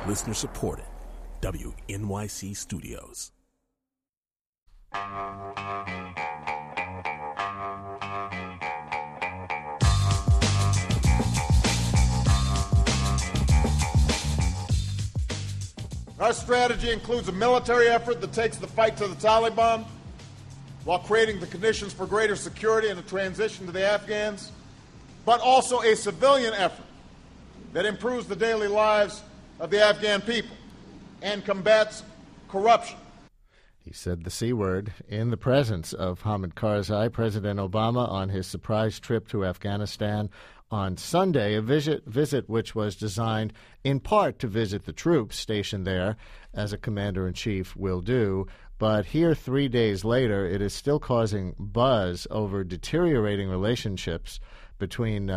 Listener supported. WNYC Studios. Our strategy includes a military effort that takes the fight to the Taliban while creating the conditions for greater security and a transition to the Afghans, but also a civilian effort that improves the daily lives of the Afghan people and combats corruption. He said the C word in the presence of Hamid Karzai, President Obama, on his surprise trip to Afghanistan on Sunday, a visit which was designed in part to visit the troops stationed there, as a commander-in-chief will do. But here, 3 days later, it is still causing buzz over the deteriorating relationship between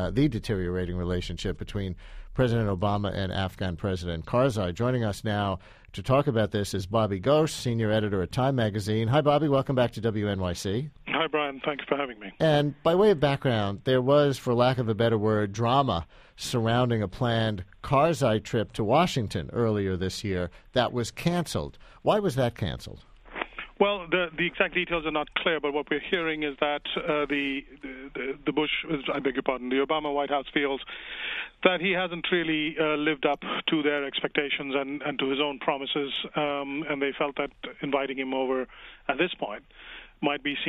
President Obama and Afghan President Karzai. Joining us now to talk about this is Bobby Ghosh, senior editor at Time Magazine. Hi, Bobby. Welcome back to WNYC. Hi, Brian. Thanks for having me. And by way of background, there was, for lack of a better word, drama surrounding a planned Karzai trip to Washington earlier this year that was canceled. Why was that canceled? Well, the exact details are not clear, but what we're hearing is that the Obama White House feels that he hasn't really lived up to their expectations and to his own promises, and they felt that inviting him over at this point might be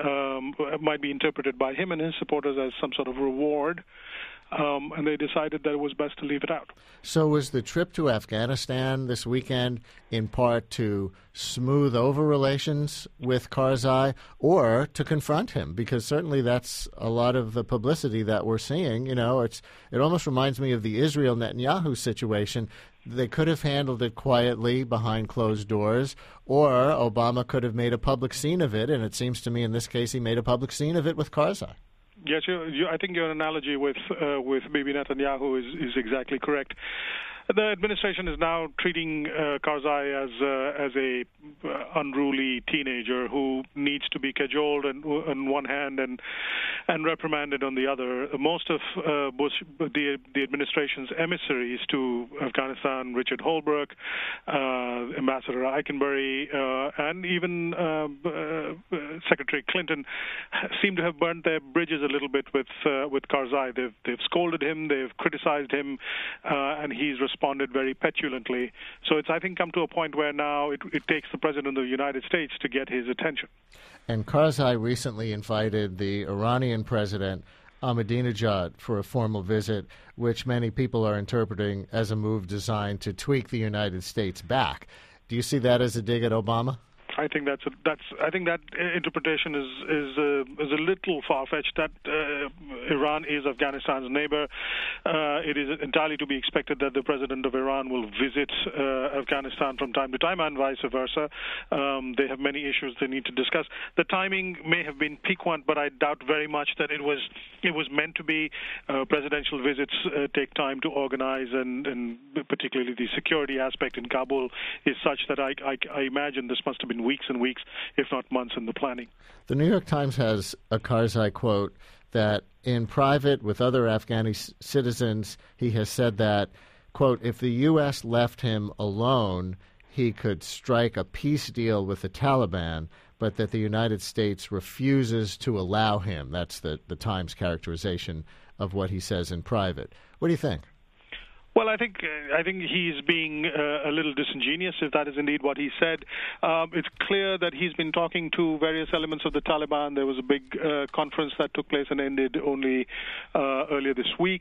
interpreted by him and his supporters as some sort of reward. And they decided that it was best to leave it out. So was the trip to Afghanistan this weekend in part to smooth over relations with Karzai or to confront him? Because certainly that's a lot of the publicity that we're seeing. You know, it almost reminds me of the Israel-Netanyahu situation. They could have handled it quietly behind closed doors, or Obama could have made a public scene of it, and it seems to me in this case he made a public scene of it with Karzai. Yes, I think your analogy with Bibi Netanyahu is exactly correct. The administration is now treating Karzai as a unruly teenager who needs to be cajoled on one hand and reprimanded on the other. Most of the administration's emissaries to Afghanistan, Richard Holbrooke, Ambassador Eikenberry, and even Secretary Clinton, seem to have burnt their bridges a little bit with Karzai. They've scolded him, they've criticized him, and he's responded very petulantly. So it's, I think, come to a point where now it takes the President of the United States to get his attention. And Karzai recently invited the Iranian President Ahmadinejad for a formal visit, which many people are interpreting as a move designed to tweak the United States back. Do you see that as a dig at Obama? I think that interpretation is a little far-fetched. That Iran is Afghanistan's neighbor. It is entirely to be expected that the president of Iran will visit Afghanistan from time to time, and vice versa. They have many issues they need to discuss. The timing may have been piquant, but I doubt very much that it was meant to be. Presidential visits take time to organize, and particularly the security aspect in Kabul is such that I imagine this must have been weeks and weeks, if not months, in the planning. The New York Times has a Karzai quote that in private with other Afghani citizens, he has said that, quote, if the U.S. left him alone, he could strike a peace deal with the Taliban, but that the United States refuses to allow him. That's the Times characterization of what he says in private. What do you think? Well, I think he's being a little disingenuous, if that is indeed what he said. It's clear that he's been talking to various elements of the Taliban. There was a big conference that took place and ended only earlier this week.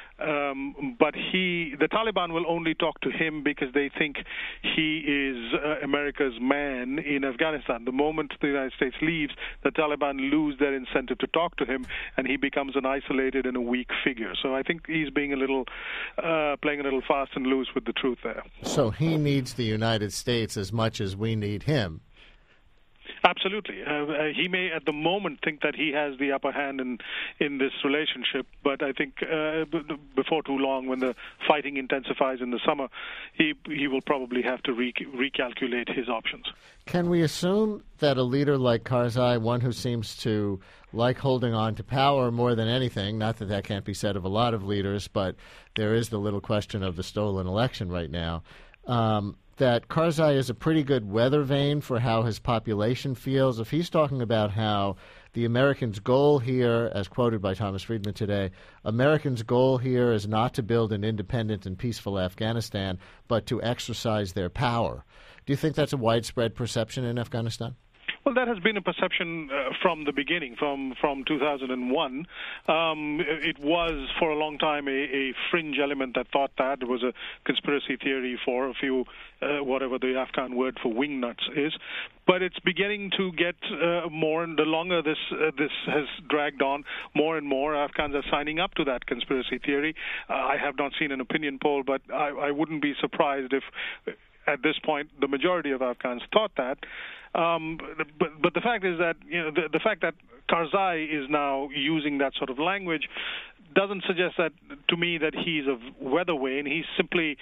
But the Taliban will only talk to him because they think he is America's man in Afghanistan. The moment the United States leaves, the Taliban lose their incentive to talk to him, and he becomes an isolated and a weak figure. So I think he's being playing a little fast and loose with the truth there. So he needs the United States as much as we need him. Absolutely. He may at the moment think that he has the upper hand in this relationship, but I think before too long, when the fighting intensifies in the summer, he will probably have to recalculate his options. Can we assume that a leader like Karzai, one who seems to like holding on to power more than anything, not that that can't be said of a lot of leaders, but there is the little question of the stolen election right now, that Karzai is a pretty good weather vane for how his population feels. If he's talking about how the Americans' goal here, as quoted by Thomas Friedman today, Americans' goal here is not to build an independent and peaceful Afghanistan, but to exercise their power. Do you think that's a widespread perception in Afghanistan? Well, that has been a perception from the beginning, from 2001. It was, for a long time, a fringe element that thought that. It was a conspiracy theory for a few, whatever the Afghan word for wingnuts is. But it's beginning to get more, and the longer this has dragged on, more and more Afghans are signing up to that conspiracy theory. I have not seen an opinion poll, but I wouldn't be surprised if, at this point, the majority of Afghans thought that. But the fact is that the fact that Karzai is now using that sort of language doesn't suggest that to me that he's a weather vane. He's simply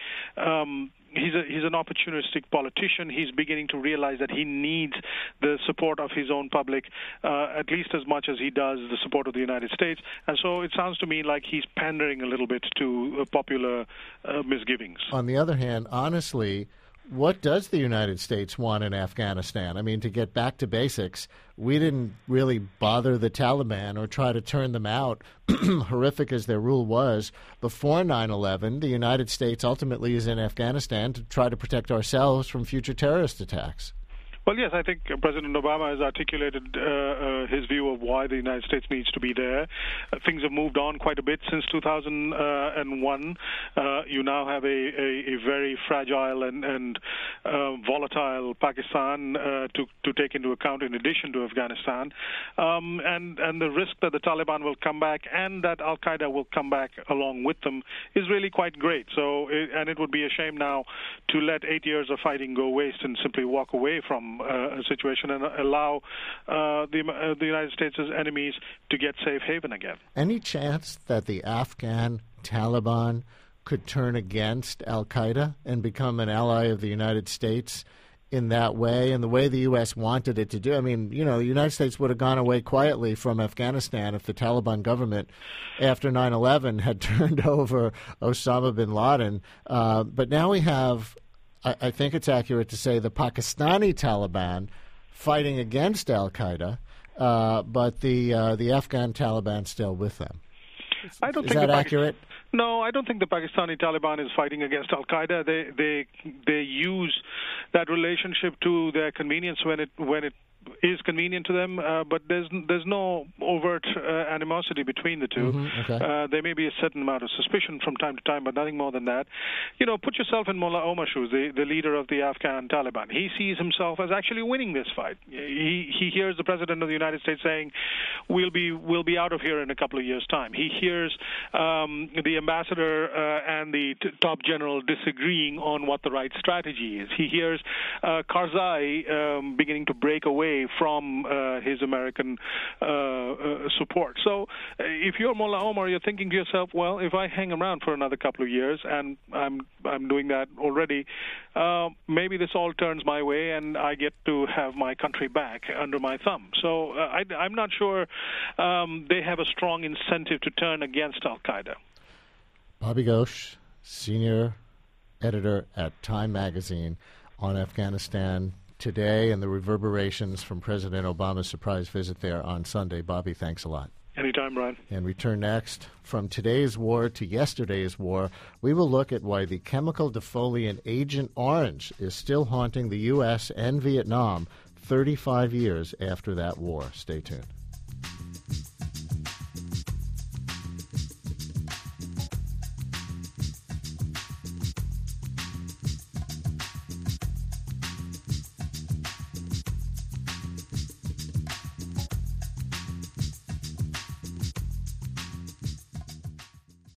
he's an opportunistic politician. He's beginning to realize that he needs the support of his own public at least as much as he does the support of the United States. And so it sounds to me like he's pandering a little bit to popular misgivings. On the other hand, honestly, what does the United States want in Afghanistan? I mean, to get back to basics, we didn't really bother the Taliban or try to turn them out, horrific as their rule was. Before 9/11, the United States ultimately is in Afghanistan to try to protect ourselves from future terrorist attacks. Well, yes, I think President Obama has articulated his view of why the United States needs to be there. Things have moved on quite a bit since 2001. You now have a very fragile and volatile Pakistan to take into account in addition to Afghanistan. And the risk that the Taliban will come back and that Al-Qaeda will come back along with them is really quite great. And it would be a shame now to let 8 years of fighting go waste and simply walk away from a situation and allow the United States' enemies to get safe haven again. Any chance that the Afghan Taliban could turn against Al-Qaeda and become an ally of the United States in that way, and the way the U.S. wanted it to do? I mean, the United States would have gone away quietly from Afghanistan if the Taliban government, after 9/11, had turned over Osama bin Laden. But now we have, I think it's accurate to say, the Pakistani Taliban fighting against Al-Qaeda, but the Afghan Taliban still with them. Is that accurate? No, I don't think the Pakistani Taliban is fighting against Al-Qaeda. They use that relationship to their convenience when it is convenient to them, but there's no overt animosity between the two. Mm-hmm. Okay. There may be a certain amount of suspicion from time to time, but nothing more than that. Put yourself in Mullah Omar shoes, the leader of the Afghan Taliban. He sees himself as actually winning this fight. He hears the President of the United States saying, we'll be out of here in a couple of years' time. He hears the ambassador and the top general disagreeing on what the right strategy is. He hears Karzai beginning to break away from his American support. So if you're Mullah Omar, you're thinking to yourself, well, if I hang around for another couple of years, and I'm doing that already, maybe this all turns my way and I get to have my country back under my thumb. So I'm not sure they have a strong incentive to turn against Al-Qaeda. Bobby Ghosh, senior editor at Time Magazine, on Afghanistan today and the reverberations from President Obama's surprise visit there on Sunday. Bobby, thanks a lot. Anytime, Brian. And return next. From today's war to yesterday's war, we will look at why the chemical defoliant Agent Orange is still haunting the U.S. and Vietnam 35 years after that war. Stay tuned.